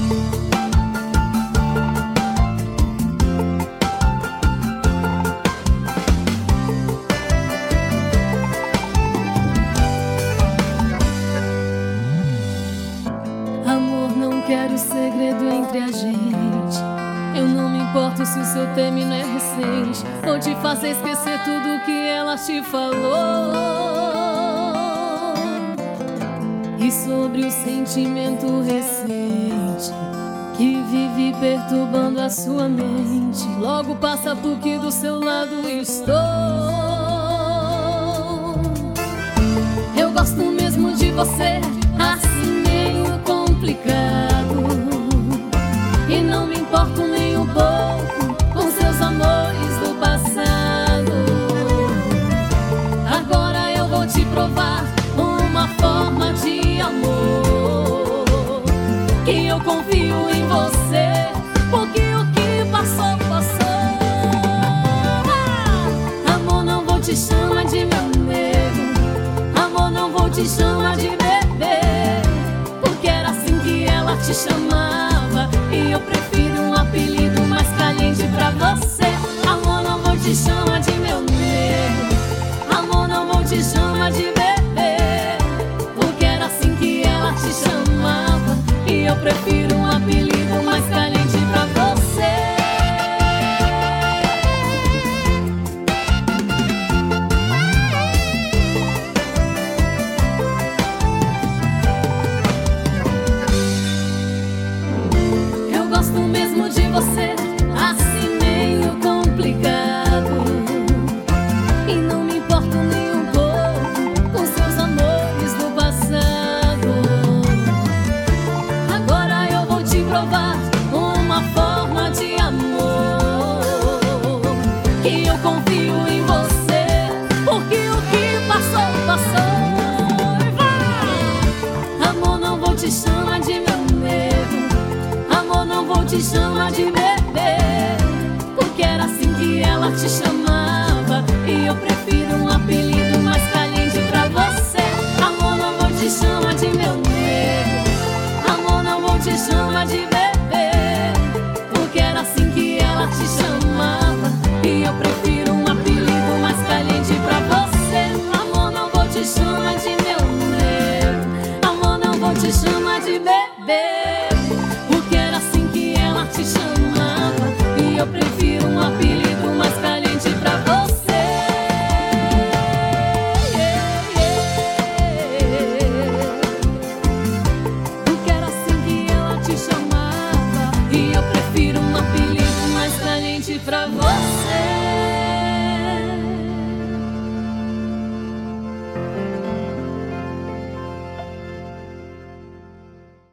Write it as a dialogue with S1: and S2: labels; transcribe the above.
S1: Quero segredo entre a gente. Eu não me importo se o seu término é recente. Vou te fazer esquecer tudo que ela te falou. E sobre o sentimento recente que vive perturbando a sua mente, logo passa porque do seu lado estou. Eu gosto mesmo de você, assim meio complicado. E não me importo nem um pouco com seus amores do passado. Agora eu vou te provar uma forma de amor, que eu confio em você, porque o que passou, passou. Amor, não vou te chamar de meu nego. Amor, não vou te chamar de bebê, porque era assim que ela te chamava. E eu prefiro um apelido mais caliente pra você. Amor, não vou te chamar de meu nego. Amor, não vou te chamar de bebê, porque era assim que ela te chamava. E eu prefiro um apelido mais caliente pra você. Gosto mesmo de você, assim meio complicado. E não me importo nem um pouco com seus amores do passado. Agora eu vou te provar uma forma de amor, que eu confio em você, porque o que passou, passou. Amor, não vou te chamar de meu nego. Amor, não vou te chamar de bebê, porque era assim que ela te chamava. E eu prefiro um apelido mais caliente pra você. Amor, não vou te chamar de meu nego. Amor, não vou te chamar de bebê, porque era assim que ela te chamava. E eu prefiro um apelido mais caliente pra você. Amor, não vou te chamar de meu nego. Amor, não vou te chamar de bebê, te chamava. E eu prefiro um apelido mais caliente pra você. Porque era assim que ela te chamava. E eu